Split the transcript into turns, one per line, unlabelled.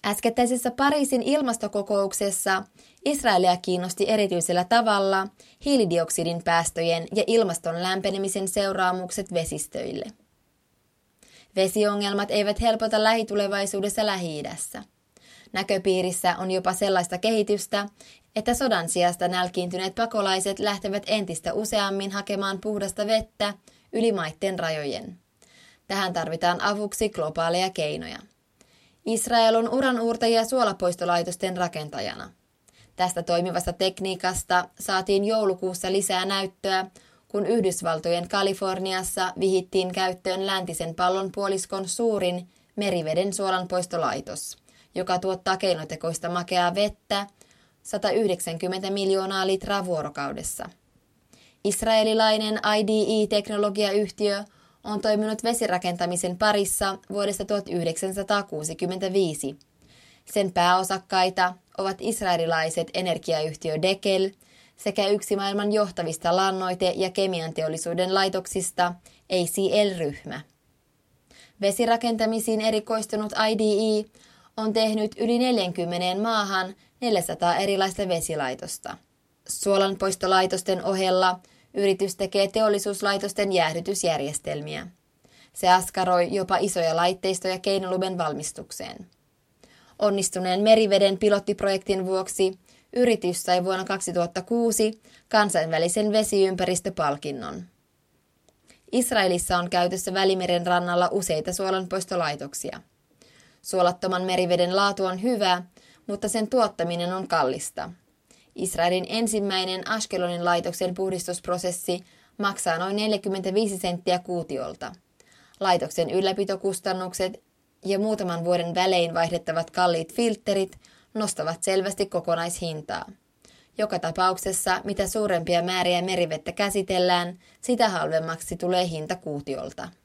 Äskettäisessä Pariisin ilmastokokouksessa Israelia kiinnosti erityisellä tavalla hiilidioksidin päästöjen ja ilmaston lämpenemisen seuraamukset vesistöille. Vesiongelmat eivät helpota lähitulevaisuudessa Lähi-idässä. Näköpiirissä on jopa sellaista kehitystä, että sodan sijasta nälkiintyneet pakolaiset lähtevät entistä useammin hakemaan puhdasta vettä yli maitten rajojen. Tähän tarvitaan avuksi globaaleja keinoja. Israel on uranuurtajia suolapoistolaitosten rakentajana. Tästä toimivasta tekniikasta saatiin joulukuussa lisää näyttöä, kun Yhdysvaltojen Kaliforniassa vihittiin käyttöön läntisen pallonpuoliskon suurin meriveden suolanpoistolaitos, joka tuottaa keinotekoista makeaa vettä 190 miljoonaa litraa vuorokaudessa. Israelilainen IDE-teknologiayhtiö on toiminut vesirakentamisen parissa vuodesta 1965. Sen pääosakkaita ovat israelilaiset energiayhtiö Dekel sekä yksi maailman johtavista lannoite- ja kemianteollisuuden laitoksista ACL-ryhmä. Vesirakentamisiin erikoistunut IDE on tehnyt yli 40 maahan 400 erilaista vesilaitosta. Suolanpoistolaitosten ohella yritys tekee teollisuuslaitosten jäähdytysjärjestelmiä. Se askaroi jopa isoja laitteistoja keinolumen valmistukseen. Onnistuneen meriveden pilottiprojektin vuoksi yritys sai vuonna 2006 kansainvälisen vesiympäristöpalkinnon. Israelissa on käytössä Välimeren rannalla useita suolanpoistolaitoksia. Suolattoman meriveden laatu on hyvä, mutta sen tuottaminen on kallista. Israelin ensimmäinen Ashkelonin laitoksen puhdistusprosessi maksaa noin 45 senttiä kuutiolta. Laitoksen ylläpitokustannukset ja muutaman vuoden välein vaihdettavat kalliit filtterit nostavat selvästi kokonaishintaa. Joka tapauksessa, mitä suurempia määriä merivettä käsitellään, sitä halvemmaksi tulee hinta kuutiolta.